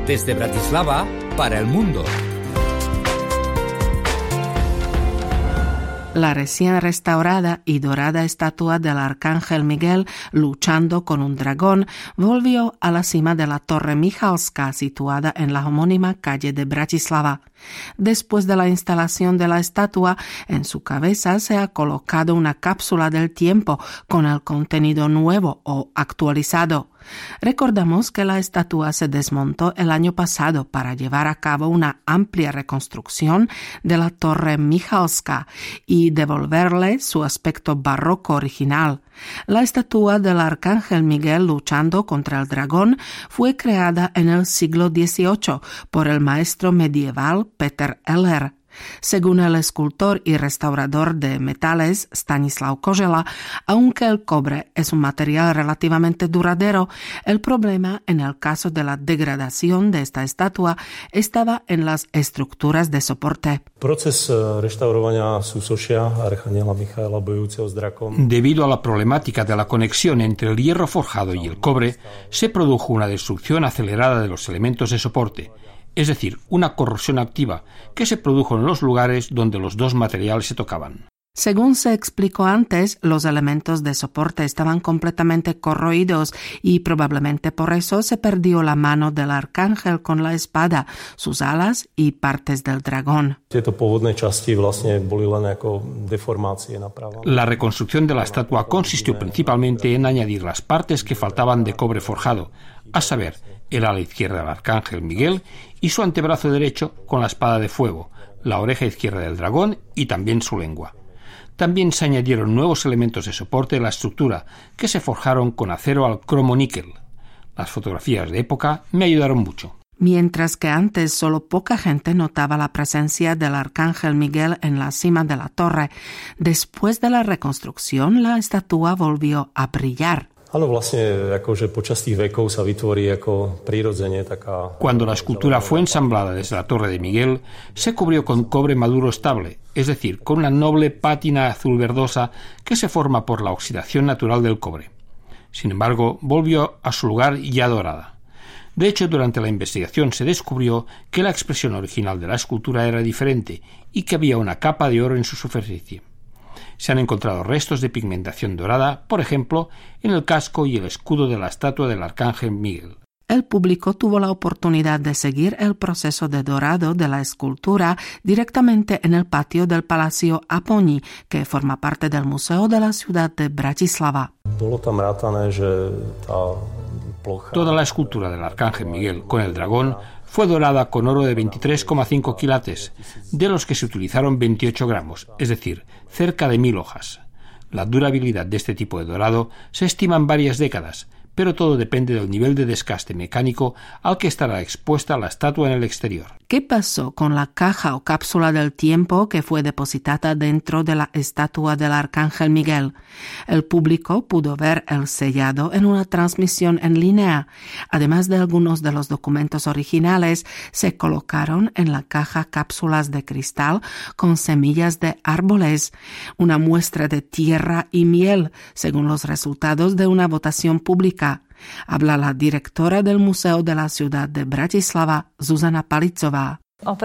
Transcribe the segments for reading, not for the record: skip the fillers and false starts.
Desde Bratislava para el mundo. La recién restaurada y dorada estatua del Arcángel Miguel luchando con un dragón volvió a la cima de la Torre Michalska, situada en la homónima calle de Bratislava. Después de la instalación de la estatua, en su cabeza se ha colocado una cápsula del tiempo con el contenido nuevo o actualizado. Recordamos que la estatua se desmontó el año pasado para llevar a cabo una amplia reconstrucción de la Torre Michalska y devolverle su aspecto barroco original. La estatua del Arcángel Miguel luchando contra el dragón fue creada en el siglo XVIII por el maestro medieval Peter Eller. Según el escultor y restaurador de metales Stanislav Kožela, aunque el cobre es un material relativamente duradero, el problema en el caso de la degradación de esta estatua estaba en las estructuras de soporte. Debido a la problemática de la conexión entre el hierro forjado y el cobre, se produjo una destrucción acelerada de los elementos de soporte, es decir, una corrosión activa que se produjo en los lugares donde los dos materiales se tocaban. Según se explicó antes, los elementos de soporte estaban completamente corroídos y probablemente por eso se perdió la mano del arcángel con la espada, sus alas y partes del dragón. La reconstrucción de la estatua consistió principalmente en añadir las partes que faltaban de cobre forjado, a saber, el ala izquierda del arcángel Miguel y su antebrazo derecho con la espada de fuego, la oreja izquierda del dragón y también su lengua. También se añadieron nuevos elementos de soporte a la estructura que se forjaron con acero al cromo-níquel. Las fotografías de época me ayudaron mucho. Mientras que antes solo poca gente notaba la presencia del Arcángel Miguel en la cima de la torre, después de la reconstrucción la estatua volvió a brillar. Cuando la escultura fue ensamblada desde la Torre de Miguel, se cubrió con cobre maduro estable, es decir, con una noble pátina azul verdosa que se forma por la oxidación natural del cobre. Sin embargo, volvió a su lugar ya dorada. De hecho, durante la investigación se descubrió que la expresión original de la escultura era diferente y que había una capa de oro en su superficie. Se han encontrado restos de pigmentación dorada, por ejemplo, en el casco y el escudo de la estatua del Arcángel Miguel. El público tuvo la oportunidad de seguir el proceso de dorado de la escultura directamente en el patio del Palacio Aponi, que forma parte del Museo de la ciudad de Bratislava. Toda la escultura del Arcángel Miguel con el dragón fue dorada con oro de 23,5 quilates, de los que se utilizaron 28 gramos, es decir, cerca de 1000 hojas. La durabilidad de este tipo de dorado se estima en varias décadas, pero todo depende del nivel de desgaste mecánico al que estará expuesta la estatua en el exterior. ¿Qué pasó con la caja o cápsula del tiempo que fue depositada dentro de la estatua del Arcángel Miguel? El público pudo ver el sellado en una transmisión en línea. Además de algunos de los documentos originales, se colocaron en la caja cápsulas de cristal con semillas de árboles, una muestra de tierra y miel, según los resultados de una votación pública. Habla la directora del Museo de la ciudad de Bratislava, Zuzana Palicová.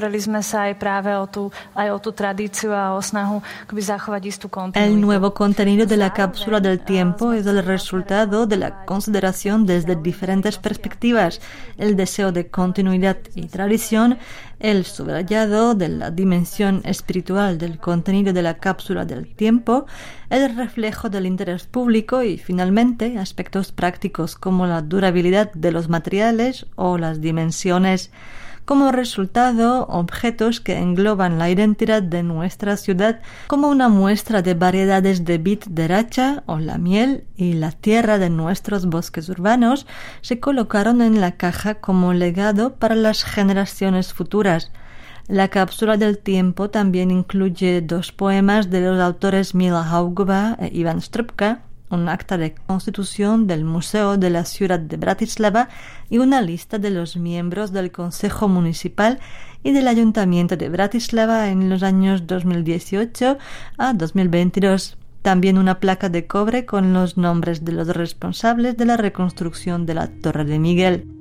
El nuevo contenido de la cápsula del tiempo es el resultado de la consideración desde diferentes perspectivas, el deseo de continuidad y tradición, el subrayado de la dimensión espiritual del contenido de la cápsula del tiempo, el reflejo del interés público y, finalmente, aspectos prácticos como la durabilidad de los materiales o las dimensiones. Como resultado, objetos que engloban la identidad de nuestra ciudad como una muestra de variedades de vid de racha o la miel y la tierra de nuestros bosques urbanos se colocaron en la caja como legado para las generaciones futuras. La cápsula del tiempo también incluye 2 poemas de los autores Mila Haugová e Ivan Strpka, un acta de constitución del Museo de la ciudad de Bratislava y una lista de los miembros del Consejo Municipal y del Ayuntamiento de Bratislava en los años 2018 a 2022. También una placa de cobre con los nombres de los responsables de la reconstrucción de la Torre de Miguel.